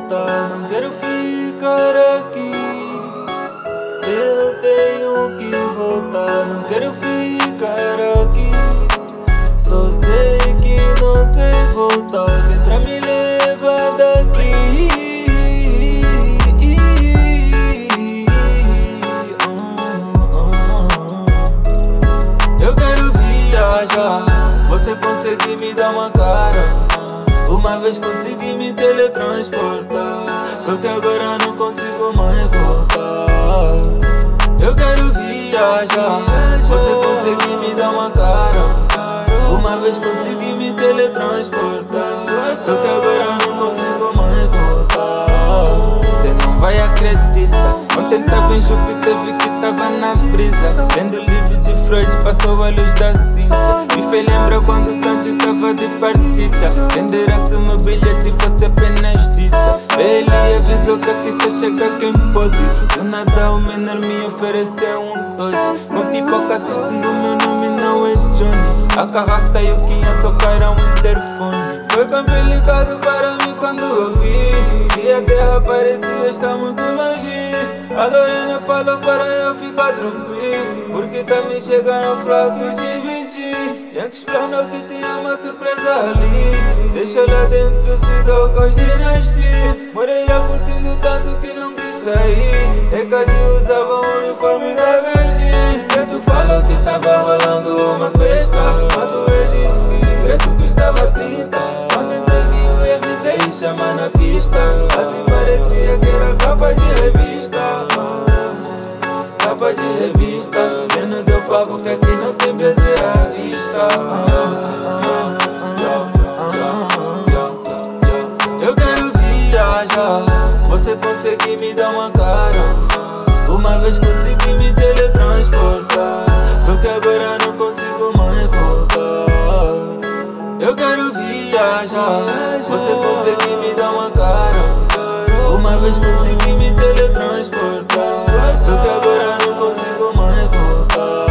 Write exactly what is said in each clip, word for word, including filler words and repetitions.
voltar, não quero ficar aqui. Eu tenho que voltar, não quero ficar aqui. Só sei que não sei voltar, alguém pra me levar daqui. Eu quero viajar, você consegue me dar uma cara. Uma vez consegui me teletransportar, só que agora não consigo mais voltar. Eu quero viajar, você consegue me dar uma cara. Uma vez consegui me teletransportar, só que agora não consigo mais voltar. Cê não vai acreditar, ontem tava em Júpiter, vi que tava na brisa. Lendo livro de Freud, passou a luz da cinta. Me fez lembrar quando o Sandy tava de partida. Venderá-se o meu bilhete e fosse apenas dita. Ele avisou que aqui só chega quem pode. Do nada o menor me ofereceu um doge. Com pipoca assistindo, meu nome não é Johnny. A carrasta e o que ia tocar era um interfone. Foi complicado para mim quando eu vi que a terra parecia estar muito longe. A Lorena falou para eu ficar tranquilo, porque também chegaram flacos de vinte. Yankees planou que tinha uma surpresa ali. Deixa lá dentro, se dou com os dinastia. Moreira curtindo tanto que não quis sair. Recade usava o uniforme da Virgin. Preto falou que tava rolando uma festa. Quando eu disse que o ingresso custava trinta. Quando entrevi o R D e chama na pista. Assim parecia que era capa de revista. Capa de revista. Eu não deu papo que aqui não tem prazer à vista. Eu quero viajar, você consegue me dar uma cara. Uma vez consegui me teletransportar, só que agora não consigo mais voltar. Eu quero viajar, você consegue me dar uma cara. Uma vez consegui me teletransportar, só que agora não consigo mais voltar.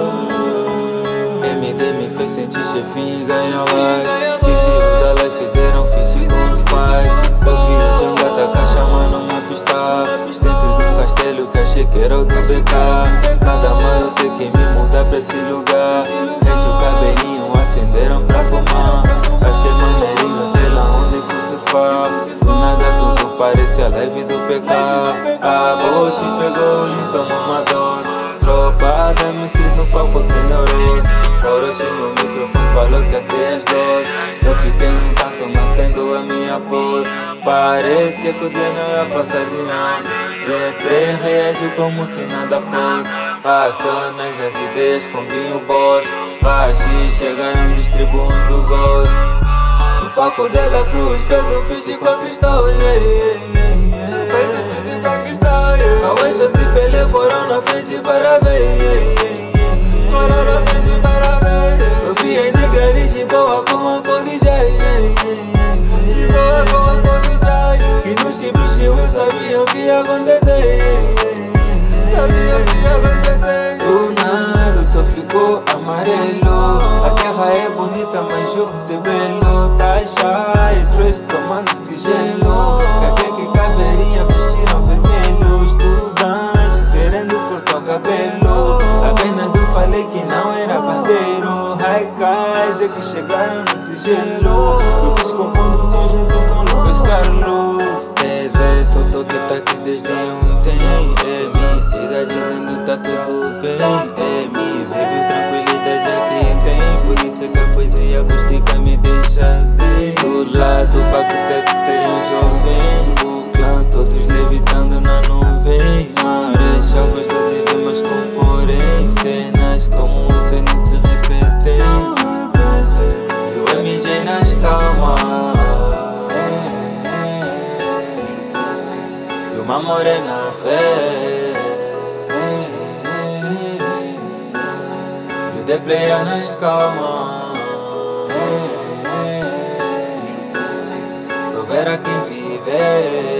M D me fez sentir chefinho e ganhar like. Vizinhos da live fizeram feat com os pais. Eu vi o Djanga tacar chamando na pista. Dentro de um castelo que achei que era o do B K. Nada mais eu ter que me mudar pra esse lugar. Enche o cabelinho, acenderam pra fumar. Achei maneirinho até lá onde fui surfar. Do nada tudo parecia live do P K. A Bochi pegou e tomou uma dose. Tropa da M Cs no palco sem neurose. Orochi no microfone falou que até as doses. Eu fiquei num canto mantendo a minha pose. Parecia que o dia não ia passar de nada. Z três reagiu como se nada fosse. Racionais nas ideias com vinho boss. Baixi chegaram distribuindo gosto. No palco dela Cruz fez um feat com a Cristal. Yeah, yeah, yeah, yeah. Fez um feat com a Cristal, yeah. Cauã, Chossi e Pelé foram na frente para ver, yeah, yeah, yeah. Foram na frente para ver, yeah. Sofia Negra de boa com a Codija, yeah, yeah, yeah. De boa com a Codija, yeah. Que no simples eu sabia o que ia acontecer, yeah, yeah. Sabia o que ia acontecer. Do nada o sol ficou amarelo. A terra é bonita, mas Júpiter belo. Tasha e Trace tomando-se de gelo. Cadê que caveirinha vestiram vermelho? Estudantes querendo cortar o cabelo. Apenas eu falei que não era barbeiro. Raikais é que chegaram nesse gelo. Lucas compondo som junto com Lucas Carlos. Zé soltou que tá aqui desde ontem. É minha cidade dizendo tá tudo bem. É minha baby, tranquilidade aqui tem. Por isso é que a poesia acústica me deixa zen. Do lado pra que o teto tem um jovem. Do clã todos levitando na nuvem. Marechal gosto de ver mas com porém. Cenas como essa nem se repetem. E o M J nas calmas. Uma morena fé. E o The Player nas calmas. Só verá quem vive.